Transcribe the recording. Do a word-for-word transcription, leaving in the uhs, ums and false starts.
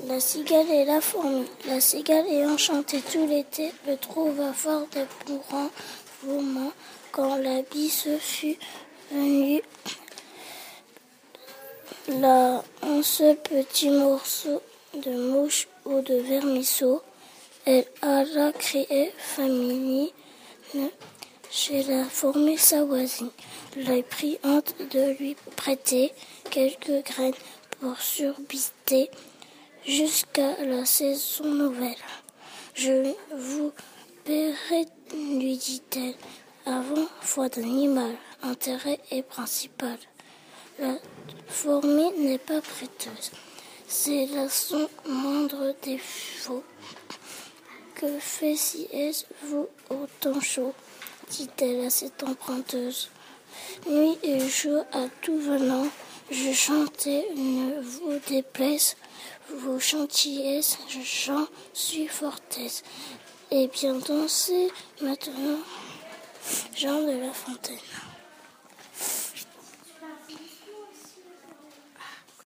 La cigale et la fourmi. La cigale ayant chanté tout l'été le trouva fort épouvant moment quand la bise se fut venue là en ce petit morceau de mouche ou de vermisseau. Elle alla crier famine chez la fourmi sa voisine. Elle prit honte de lui prêter quelques graines pour subsister jusqu'à la saison nouvelle. Je vous paierai, lui dit-elle, avant foi d'animal, intérêt est principal. La fourmi n'est pas prêteuse, c'est là son moindre défaut. Que fait si est-vous autant chaud, dit-elle à cette emprunteuse. Nuit et jour à tout venant, je chantais, ne vous déplaise, vos gentillesses, j'en suis fort aise. Et bien dansez maintenant, Jean de La Fontaine.